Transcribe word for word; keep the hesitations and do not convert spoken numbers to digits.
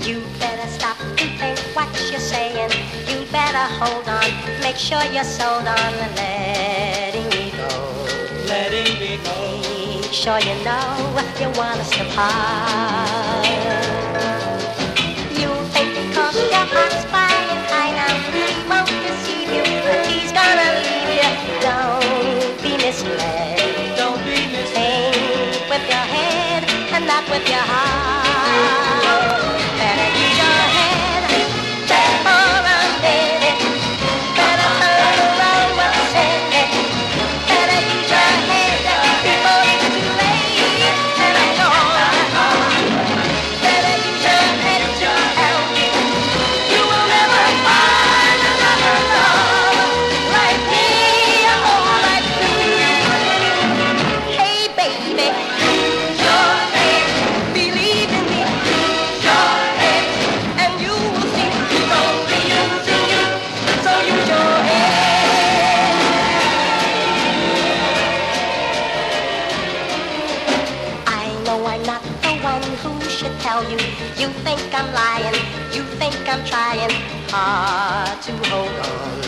You better stop and think what you're saying. You better hold on, make sure you're sold on letting me go. Letting me go. Make sure you know you want us to part. You think because your heart's flying high now, he won't deceive you, but he's gonna leave you. Don't be misled. Don't be misled. Think with your head and not with your heart. Better use your head, better hold on, baby. Better turn around what I said. Better use your head before it's too late. And I'm gone. Better use your head to help you. You will never find another love like me, oh, like you. Hey, baby, use your head, believe in me. Use your head, and you will see he's only using you. So use your head. I know I'm not the one who should tell you. You think I'm lying, you think I'm trying hard to hold on.